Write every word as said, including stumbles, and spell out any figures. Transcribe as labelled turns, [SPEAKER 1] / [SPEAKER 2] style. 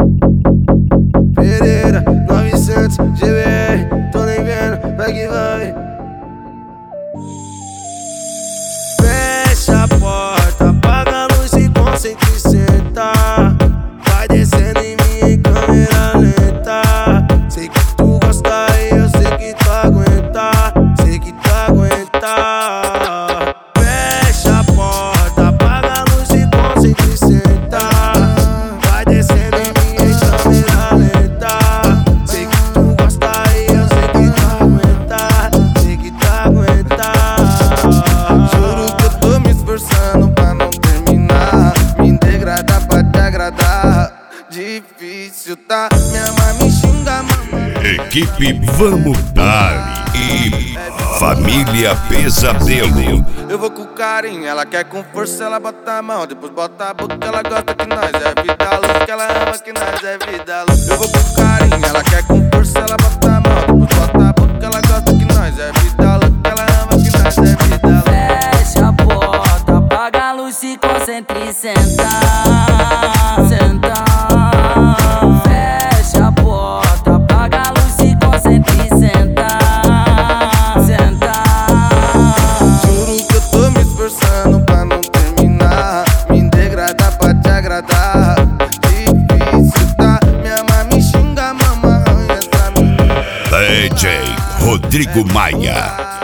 [SPEAKER 1] Pereira, novecentos, G B R, tô nem vendo, vai que vai. Fecha a porta, apaga a luz e concentre e senta. Vai descendo em mim em câmera lenta. Sei que tu gosta e eu sei que tu aguenta. Sei que tu aguenta. Fecha a porta, apaga a luz e concentre e senta. Vai descendo em mim em câmera lenta. Sei que tu gosta e eu sei que tu aguenta. Sei que tu aguenta. Juro que eu tô me esforçando pra não terminar. Me degradar pra te agradar. Difícil, tá? Minha mãe me xinga, mamãe.
[SPEAKER 2] Equipe Vamos Dar e Família Pesadelo.
[SPEAKER 1] Eu vou com carinho, ela quer com força, ela bota a mão, depois bota a boca, ela gosta que nós é vida louca, que ela ama que nós é vida louca. Eu vou com carinho, ela quer com força, ela bota a mão, depois bota a boca, ela gosta que nós é vida louca, que ela ama que nós é vida louca.
[SPEAKER 3] Fecha a porta, apaga a luz, se concentre e senta. Senta. Fecha a porta, apaga a luz, se concentre e senta. Senta.
[SPEAKER 1] Juro que eu tô me esforçando pra não terminar. Me degradar pra te agradar. Difícil, tá? Minha mãe me xinga, mamãe, essa menina.
[SPEAKER 2] D J Rodrigo Maia.